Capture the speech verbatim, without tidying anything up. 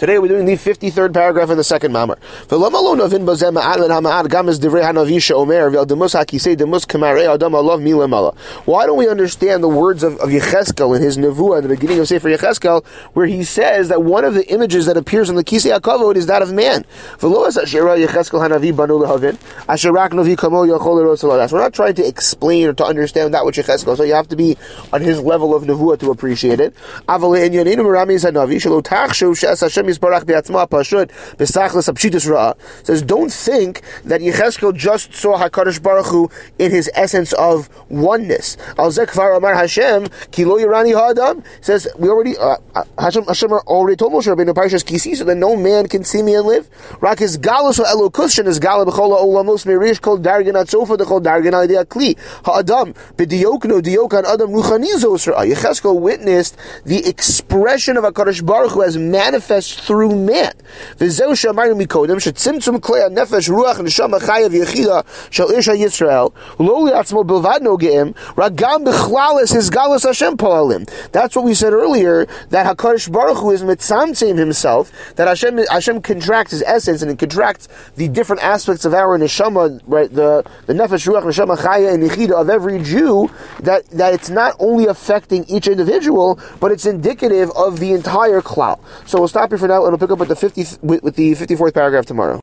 Today we're doing the fifty-third paragraph in the second mamar. Why don't we understand the words of, of Yecheskel in his Nevuah at the beginning of Sefer Yecheskel, where he says that one of the images that appears in the Kisei HaKavod is that of man? We're not trying to explain or to understand that which Yecheskel, so you have to be on his level of Nevuah to appreciate it. Says, don't think that Yecheskel just saw HaKadosh Baruch Hu in his essence of oneness. Hashem, says, we already, uh, Hashem, Hashem already told Moshe Rabbeinu Parshas Kisi, so that no man can see me and live. Rakis galus o elokus is gala b'chol ha'olamos merish kol dargan atzofa dechol dargan al yedei akli ha'adam b'diokno diokan adam ruchani zosra. Yecheskel witnessed the expression of HaKadosh Baruch Hu as manifest through man. V'zeu she'amarnu mikodem she'tzimtzum klei ha'nefesh ruach neshama chaya v'yechida shel ish ha'Yisrael lo li'atzmo bilvad nogeim ragam b'chlalis his galus Hashem po'alim. That's what we said earlier, that HaKadosh Baruch Hu is mitzamtzim himself, that Hashem Hashem contracts his essence and it contracts the different aspects of our neshama, right? The the nefesh ruach neshama chaya and yechida of every Jew. That that it's not only affecting each individual, but it's indicative of the entire klal. So we'll stop here for now, and we'll pick up with the fifty with, with the fifty-fourth paragraph tomorrow.